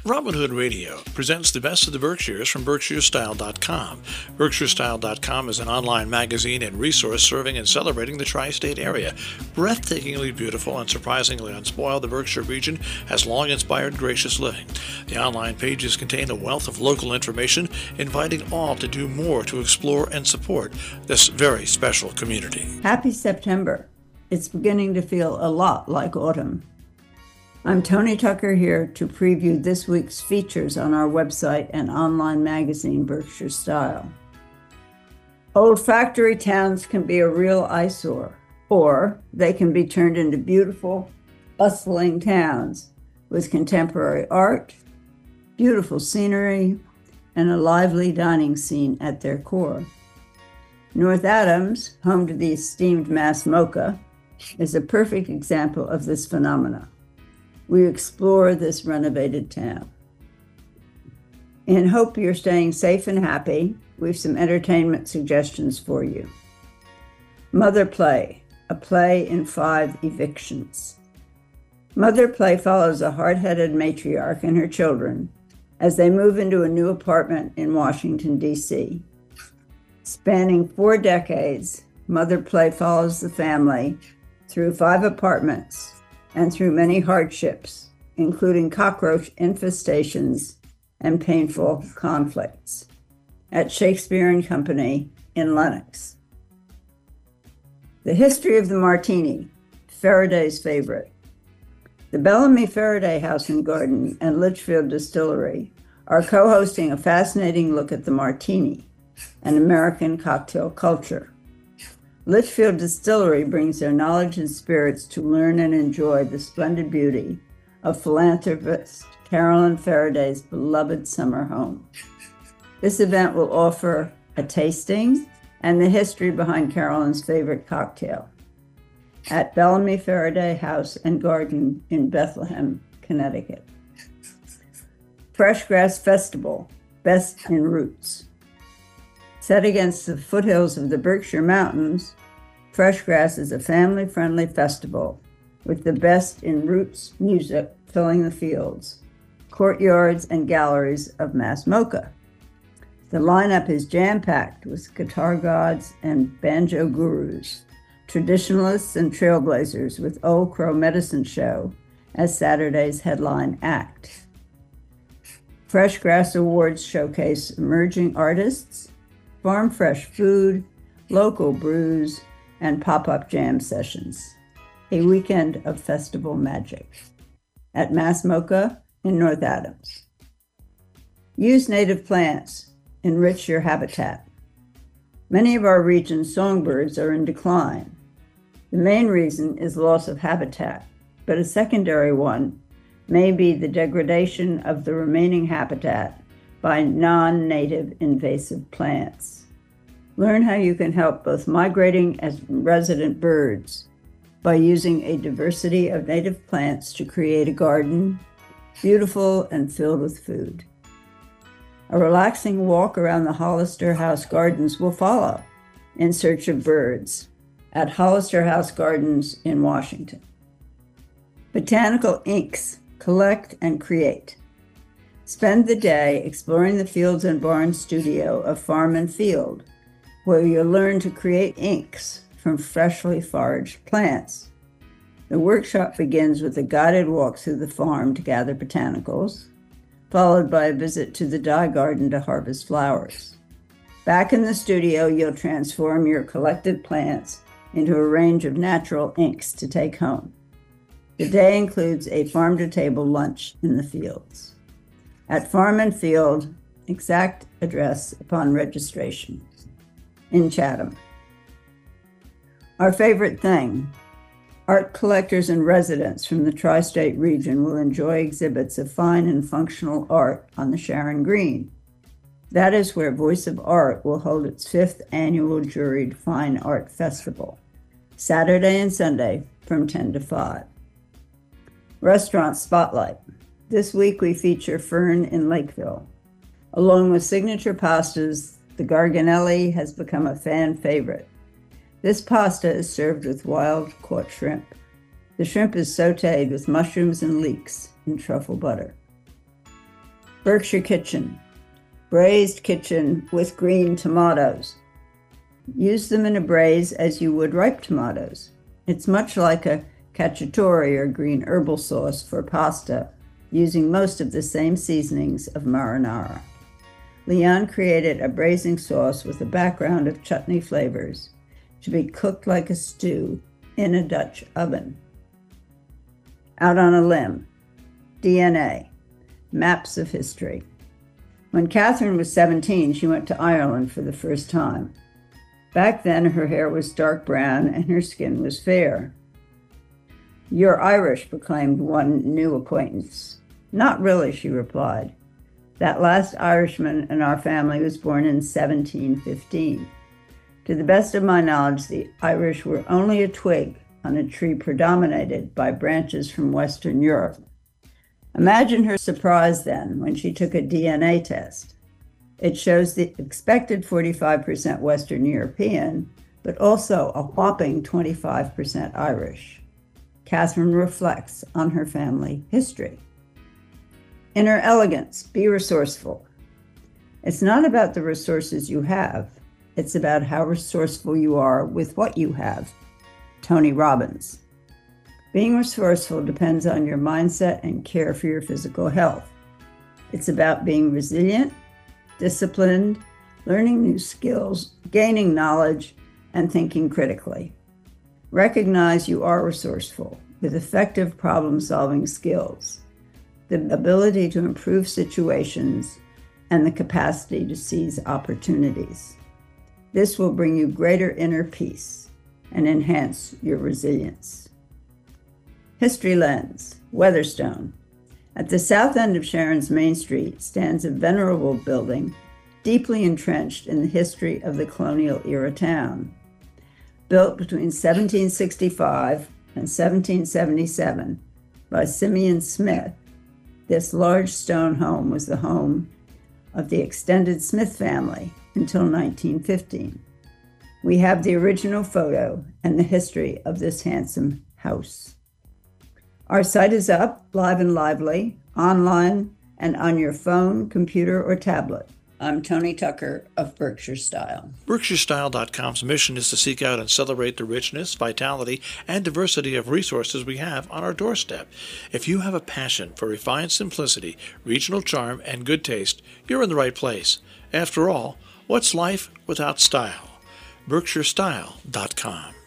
Robin Hood Radio presents the best of the Berkshires from BerkshireStyle.com. BerkshireStyle.com is an online magazine and resource serving and celebrating the tri-state area. Breathtakingly beautiful and surprisingly unspoiled, the Berkshire region has long inspired gracious living. The online pages contain a wealth of local information, inviting all to do more to explore and support this very special community. Happy September. It's beginning to feel a lot like autumn. I'm Tony Tucker here to preview this week's features on our website and online magazine, Berkshire Style. Old factory towns can be a real eyesore, or they can be turned into beautiful, bustling towns with contemporary art, beautiful scenery, and a lively dining scene at their core. North Adams, home to the esteemed Mass MoCA, is a perfect example of this phenomena. We explore this renovated town. In hope you're staying safe and happy, we've some entertainment suggestions for you. Mother Play, a play in 5 evictions. Mother Play follows a hard-headed matriarch and her children as they move into a new apartment in Washington, D.C. Spanning 4 decades, Mother Play follows the family through 5 apartments and through many hardships, including cockroach infestations and painful conflicts, at Shakespeare and Company in Lenox. The History of the Martini, Faraday's favorite. The Bellamy Faraday House and Garden and Litchfield Distillery are co-hosting a fascinating look at the martini, an American cocktail culture. Litchfield Distillery brings their knowledge and spirits to learn and enjoy the splendid beauty of philanthropist Carolyn Faraday's beloved summer home. This event will offer a tasting and the history behind Carolyn's favorite cocktail at Bellamy Faraday House and Garden in Bethlehem, Connecticut. Fresh Grass Festival, Best in Roots. Set against the foothills of the Berkshire Mountains, Fresh Grass is a family-friendly festival with the best in roots music filling the fields, courtyards, and galleries of Mass MoCA. The lineup is jam-packed with guitar gods and banjo gurus, traditionalists and trailblazers with Old Crow Medicine Show as Saturday's headline act. Fresh Grass Awards showcase emerging artists, farm fresh food, local brews, and pop-up jam sessions. A weekend of festival magic at Mass MoCA in North Adams. Use native plants, enrich your habitat. Many of our region's songbirds are in decline. The main reason is loss of habitat, but a secondary one may be the degradation of the remaining habitat by non-native invasive plants. Learn how you can help both migrating and resident birds by using a diversity of native plants to create a garden, beautiful and filled with food. A relaxing walk around the Hollister House Gardens will follow in search of birds at Hollister House Gardens in Washington. Botanical Inks, collect and create. Spend the day exploring the Fields and Barns studio of Farm and Field, where you'll learn to create inks from freshly foraged plants. The workshop begins with a guided walk through the farm to gather botanicals, followed by a visit to the dye garden to harvest flowers. Back in the studio, you'll transform your collected plants into a range of natural inks to take home. The day includes a farm-to-table lunch in the fields. At Farm and Field, exact address upon registration. In Chatham. Our favorite thing, art collectors and residents from the tri-state region will enjoy exhibits of fine and functional art on the Sharon Green. That is where Voice of Art will hold its 5th annual juried fine art festival, Saturday and Sunday from 10 to 5. Restaurant Spotlight. This week we feature Fern in Lakeville. Along with signature pastas, the Garganelli has become a fan favorite. This pasta is served with wild-caught shrimp. The shrimp is sautéed with mushrooms and leeks in truffle butter. Berkshire Kitchen, braised kitchen with green tomatoes. Use them in a braise as you would ripe tomatoes. It's much like a cacciatore or green herbal sauce for pasta, using most of the same seasonings of marinara. Leon created a braising sauce with a background of chutney flavors to be cooked like a stew in a Dutch oven. Out on a limb, DNA, maps of history. When Catherine was 17, she went to Ireland for the first time. Back then, her hair was dark brown and her skin was fair. "You're Irish," proclaimed one new acquaintance. "Not really," she replied. "That last Irishman in our family was born in 1715. To the best of my knowledge, the Irish were only a twig on a tree predominated by branches from Western Europe." Imagine her surprise then when she took a DNA test. It shows the expected 45% Western European, but also a whopping 25% Irish. Catherine reflects on her family history. Inner elegance, be resourceful. It's not about the resources you have, it's about how resourceful you are with what you have. Tony Robbins. Being resourceful depends on your mindset and care for your physical health. It's about being resilient, disciplined, learning new skills, gaining knowledge, and thinking critically. Recognize you are resourceful with effective problem-solving skills, the ability to improve situations, and the capacity to seize opportunities. This will bring you greater inner peace and enhance your resilience. History Lens, Weatherstone. At the south end of Sharon's Main Street stands a venerable building deeply entrenched in the history of the colonial-era town. Built between 1765 and 1777 by Simeon Smith, this large stone home was the home of the extended Smith family until 1915. We have the original photo and the history of this handsome house. Our site is up, live and lively, online, and on your phone, computer, or tablet. I'm Tony Tucker of Berkshire Style. BerkshireStyle.com's mission is to seek out and celebrate the richness, vitality, and diversity of resources we have on our doorstep. If you have a passion for refined simplicity, regional charm, and good taste, you're in the right place. After all, what's life without style? BerkshireStyle.com.